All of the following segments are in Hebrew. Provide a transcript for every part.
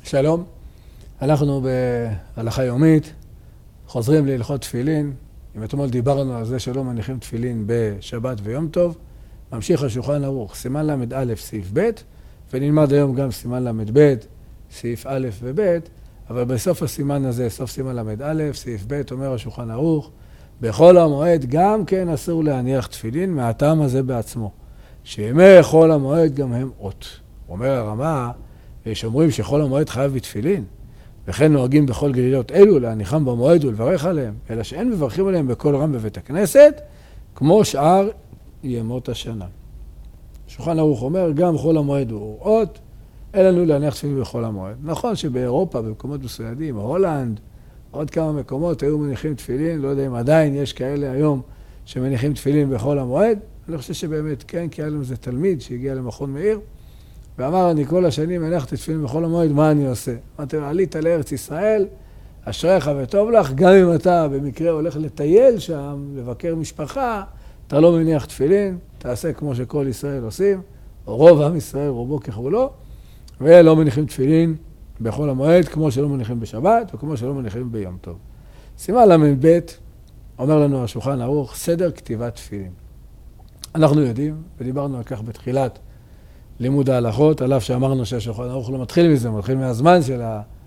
שלום, אנחנו בהלכה יומית, חוזרים להלכות תפילין. אם אתמול דיברנו על זה שלא מניחים תפילין בשבת ויום טוב, ממשיך השולחן ערוך, סימן ל"א סעיף ב', ונלמד היום גם סימן ל"ב, סעיף א' וב', אבל בסוף הסימן הזה, סוף סימן ל"א, סעיף ב', אומר השולחן ערוך, בכל המועד גם כן אסור להניח תפילין מהטעם הזה בעצמו, שימי חול המועד גם הם אות. אומר הרמה, יש אומרים שחול המועד חייב בתפילין, וכן נוהגים בכל גלילות אלו להניחם במועד ולברך עליהם, אלא שאין מברכים עליהם בקול רם בבית הכנסת, כמו שאר ימות השנה. שולחן ערוך אומר, גם חול המועד הוא אות, אין לנו להניח תפילין בחול המועד. נכון שבאירופה, במקומות מסוידים, הולנד, עוד כמה מקומות היו מניחים תפילין, לא יודע אם עדיין יש כאלה היום שמניחים תפילין בחול המועד, אני חושב שבאמת כן, כי היה לנו איזה תלמיד שהגיע למכון מאיר, ואמר, אני כל השנים הנחתי תפילין בכל המועד, מה אני עושה? אמרתי, עלית לארץ ישראל, אשריך וטוב לך, גם אם אתה במקרה הולך לטייל שם, לבקר משפחה, אתה לא מניח תפילין, תעשה כמו שכל ישראל עושים, או רוב עם ישראל, רובו ככולו, ולא מניחים תפילין בכל המועד, כמו שלא מניחים בשבת, וכמו שלא מניחים ביום טוב. סימן ל"ב, אומר לנו השולחן ערוך, סדר כתיבת תפילין. אנחנו יודעים, ודיברנו על כך בתחילת לימוד ההלכות, על אף שאמרנו שהשולחן ערוך לא מתחיל מזה, מתחיל מהזמן של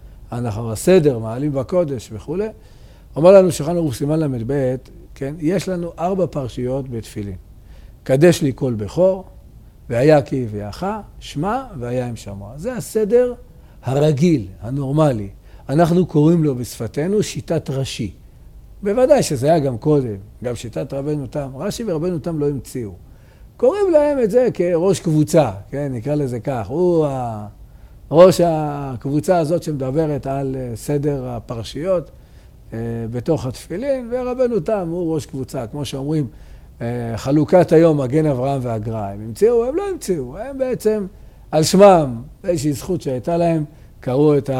הסדר, מעלים בקודש וכו'. אומר לנו שולחן ערוך סימן ל"ב, כן, יש לנו 4 פרשיות בתפילין. קדש לי כל בכור, והיה כי הביאך, שמע והיה אם שמוע. זה הסדר הרגיל, הנורמלי. אנחנו קוראים לו בשפתנו שיטת רש"י. בוודאי שזה היה גם קודם, גם שיטת רבנו תם. רש"י ורבנו תם לא המציאו. קוראים להם את זה כראש קבוצה, כן, נקרא לזה כך. הוא ראש הקבוצה הזאת שמדברת על סדר הפרשיות בתוך התפילין, ורבנו תם הוא ראש קבוצה, כמו שאומרים, חלוקת היום, מגן אברהם והגר"א. הם המציאו, הם לא המציאו, הם בעצם על שמם, איזושהי זכות שהייתה להם, קראו את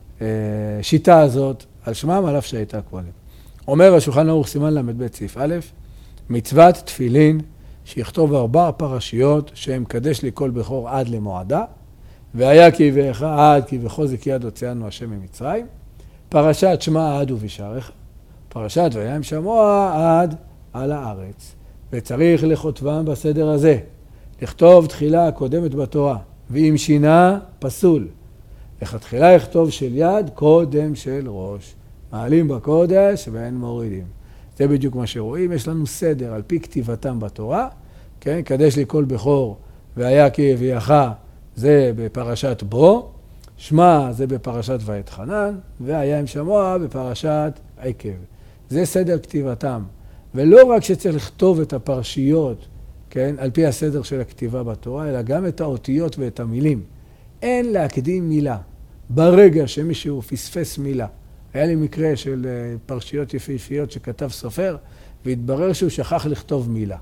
השיטה הזאת על שמם, על אף שהייתה קודם. אומר השולחן ערוך סימן ל"ב סעיף א', מצוות תפילין, שיכתוב 4 פרשיות שהם קדש לי כל בכור עד למועדה, והיה כי הביאך עד כי בחוזק יד הוציאנו השם ממצרים, פרשת שמע עד ובשעריך, פרשת והיה אם שמוע עד על הארץ. וצריך לכותבם בסדר הזה, לכתוב תחילה הקודמת בתורה, ואם שינה פסול. לכתחילה יכתוב של יד קודם של ראש, מעלים בקודש ואין מורידים. זה בדיוק מה שרואים, יש לנו סדר על פי כתיבתם בתורה, כן? קדש לי כל בכור והיה כי הביאך, זה בפרשת בו, שמע זה בפרשת ואתחנן, והיה אם שמוע בפרשת עקב. זה סדר כתיבתם. ולא רק שצריך לכתוב את הפרשיות, כן? על פי הסדר של הכתיבה בתורה, אלא גם את האותיות ואת המילים. אין להקדים מילה. ברגע שמישהו פספס מילה, היה לי מקרה של פרשיות יפהפיות שכתב סופר, והתברר שהוא שכח לכתוב מילה.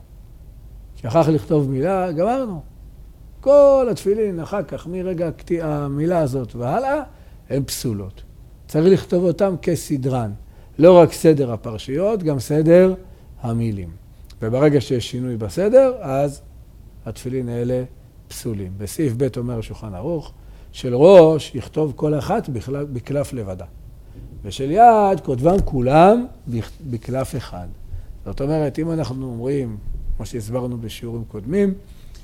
שכח לכתוב מילה, גמרנו. כל התפילין אחר כך, מרגע המילה הזאת והלאה, הן פסולות. צריך לכתוב אותם כסדרן. לא רק סדר הפרשיות, גם סדר המילים. וברגע שיש שינוי בסדר, אז התפילין האלה פסולים. בסעיף ב' אומר השולחן ערוך, של ראש יכתוב כל אחת בקלף לבדה. ושל יד כותבם כולם בקלף אחד. זאת אומרת, אם אנחנו אומרים, כמו שהסברנו בשיעורים קודמים,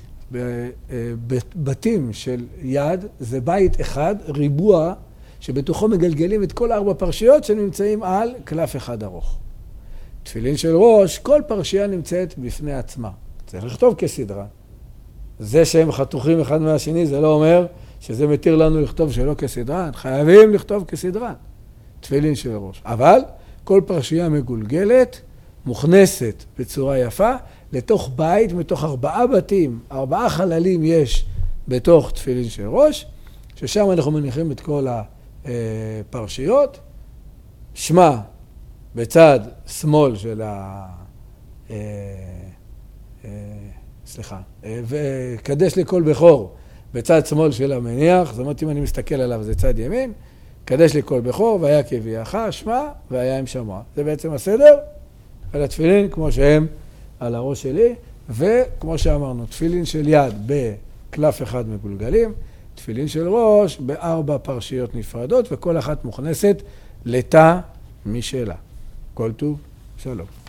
בבתים של יד זה בית אחד, ריבוע, שבתוכו מגלגלים את כל 4 פרשיות שנמצאים על קלף אחד ארוך. תפילין של ראש, כל פרשייה נמצאת בפני עצמה. צריך לכתוב כסדרה. זה שהם חתוכים אחד מהשני, זה לא אומר שזה מתיר לנו לכתוב שלא כסדרה. חייבים לכתוב כסדרה. תפילין של ראש. אבל כל פרשייה מגולגלת, מוכנסת בצורה יפה, לתוך בית, מתוך 4 בתים, 4 חללים יש בתוך תפילין של ראש, ששם אנחנו מניחים את כל הפרשיות. שמע בצד שמאל של וקדש לי כל בכור בצד שמאל של המניח, זאת אומרת אם אני מסתכל עליו זה צד ימין, קדש לי כל בכור והיה כי הביאך, שמע והיה אם שמוע. זה בעצם הסדר על התפילין כמו שהם על הראש שלי, וכמו שאמרנו, תפילין של יד בקלף אחד מגולגלים, תפילין של ראש ב4 פרשיות נפרדות, וכל אחת מוכנסת לתא משלה. כל טוב, שלום.